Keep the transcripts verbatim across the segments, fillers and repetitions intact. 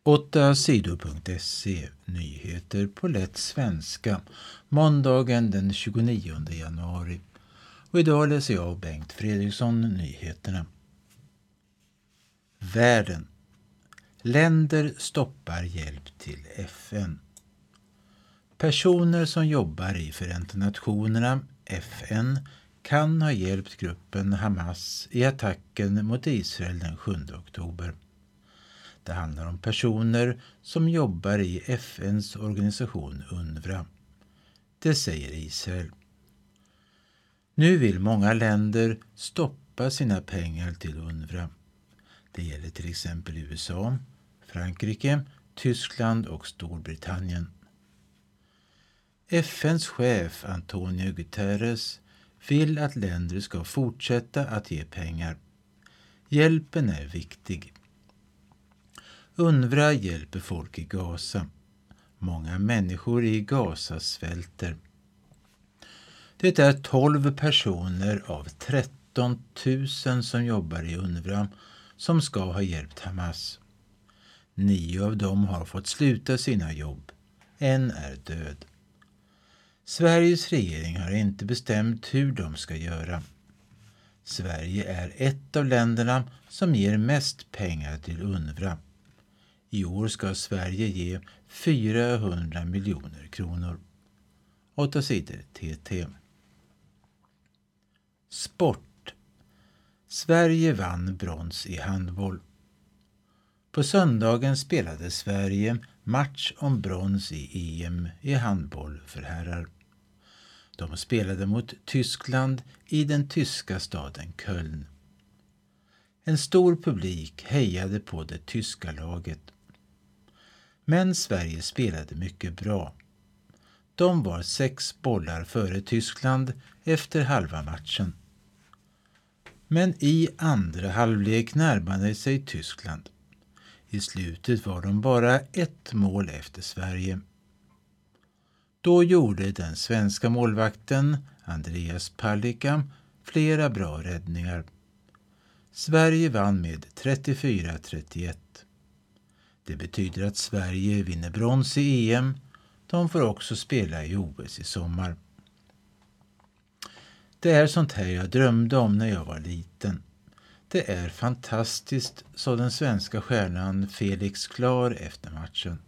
åtta sidor punkt se Nyheter på lätt svenska måndagen den tjugonionde januari. Och idag läser jag Bengt Fredriksson nyheterna. Världen. Länder stoppar hjälp till F N. Personer som jobbar i Förenta Nationerna, F N, kan ha hjälpt gruppen Hamas i attacken mot Israel den sjunde oktober. Det handlar om personer som jobbar i F N:s organisation UNRWA. Det säger Israel. Nu vill många länder stoppa sina pengar till UNRWA. Det gäller till exempel U S A, Frankrike, Tyskland och Storbritannien. F N:s chef Antonio Guterres vill att länder ska fortsätta att ge pengar. Hjälpen är viktig. UNRWA hjälper folk i Gaza. Många människor i Gaza svälter. Det är tolv personer av tretton tusen som jobbar i UNRWA som ska ha hjälpt Hamas. Nio av dem har fått sluta sina jobb. En är död. Sveriges regering har inte bestämt hur de ska göra. Sverige är ett av länderna som ger mest pengar till UNRWA. I år ska Sverige ge fyrahundra miljoner kronor. Åtta sidor T T. Sport. Sverige vann brons i handboll. På söndagen spelade Sverige match om brons i E M i handboll för herrar. De spelade mot Tyskland i den tyska staden Köln. En stor publik hejade på det tyska laget. Men Sverige spelade mycket bra. De var sex bollar före Tyskland efter halva matchen. Men i andra halvlek närmade sig Tyskland. I slutet var de bara ett mål efter Sverige. Då gjorde den svenska målvakten Andreas Palicka flera bra räddningar. Sverige vann med trettiofyra trettioett. Det betyder att Sverige vinner brons i E M. De får också spela i O S i sommar. Det är sånt här jag drömde om när jag var liten. Det är fantastiskt, sa den svenska stjärnan Felix Klar efter matchen.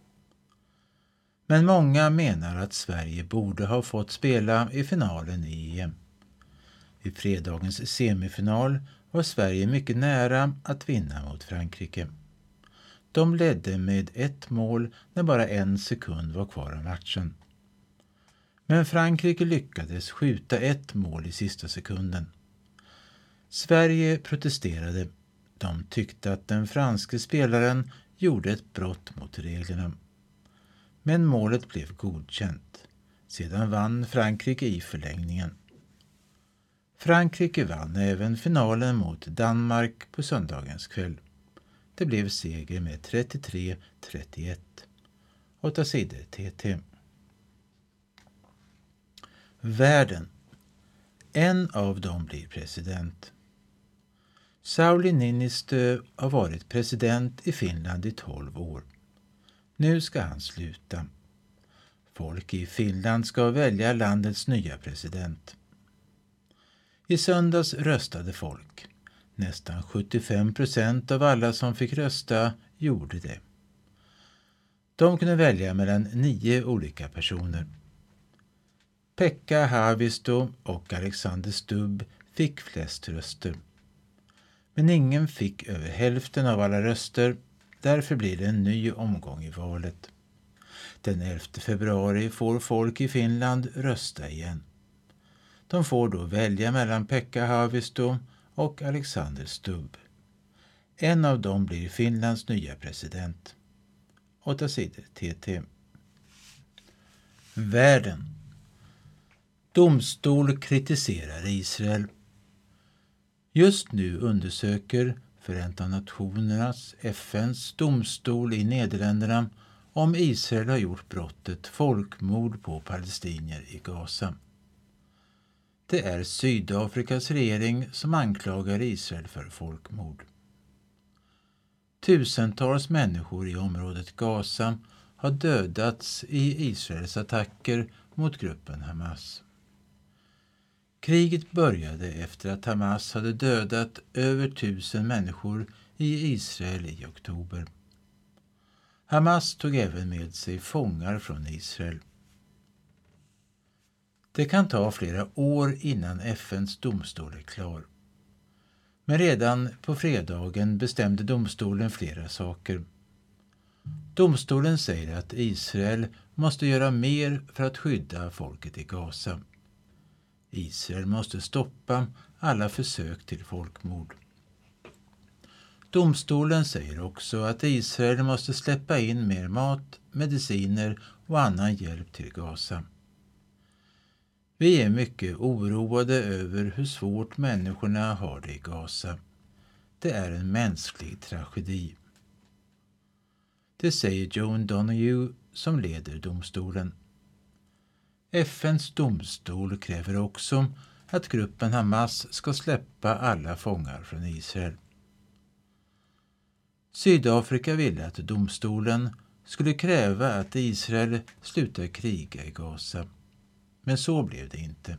Men många menar att Sverige borde ha fått spela i finalen i E M. I fredagens semifinal var Sverige mycket nära att vinna mot Frankrike. De ledde med ett mål när bara en sekund var kvar av matchen. Men Frankrike lyckades skjuta ett mål i sista sekunden. Sverige protesterade. De tyckte att den franske spelaren gjorde ett brott mot reglerna. Men målet blev godkänt. Sedan vann Frankrike i förlängningen. Frankrike vann även finalen mot Danmark på söndagens kväll. Det blev seger med trettiotre trettioett. Åtta sidor T T. Världen. En av dem blir president. Sauli Niinistö har varit president i Finland i tolv år. Nu ska han sluta. Folk i Finland ska välja landets nya president. I söndags röstade folk. Nästan sjuttiofem procent av alla som fick rösta gjorde det. De kunde välja mellan nio olika personer. Pekka Haavisto och Alexander Stubb fick flest röster. Men ingen fick över hälften av alla röster, därför blir det en ny omgång i valet. Den elfte februari får folk i Finland rösta igen. De får då välja mellan Pekka Haavisto och Alexander Stubb. En av dem blir Finlands nya president. Åtta sidor T T. Världen. Domstol kritiserar Israel. Just nu undersöker Förenta Nationernas F N:s domstol i Nederländerna om Israel har gjort brottet folkmord på palestinier i Gaza. Det är Sydafrikas regering som anklagar Israel för folkmord. Tusentals människor i området Gaza har dödats i Israels attacker mot gruppen Hamas. Kriget började efter att Hamas hade dödat över tusen människor i Israel i oktober. Hamas tog även med sig fångar från Israel. Det kan ta flera år innan F N:s domstol är klar. Men redan på fredagen bestämde domstolen flera saker. Domstolen säger att Israel måste göra mer för att skydda folket i Gaza. Israel måste stoppa alla försök till folkmord. Domstolen säger också att Israel måste släppa in mer mat, mediciner och annan hjälp till Gaza. Vi är mycket oroade över hur svårt människorna har det i Gaza. Det är en mänsklig tragedi. Det säger Joan Donoghue som leder domstolen. F N:s domstol kräver också att gruppen Hamas ska släppa alla fångar från Israel. Sydafrika ville att domstolen skulle kräva att Israel slutar kriga i Gaza. Men så blev det inte.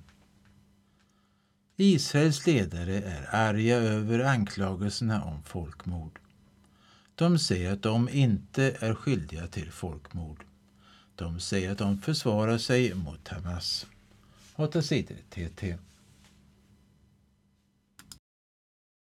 Israels ledare är arga över anklagelserna om folkmord. De säger att de inte är skyldiga till folkmord. De säger att de försvarar sig mot Hamas. åtta sidor T T.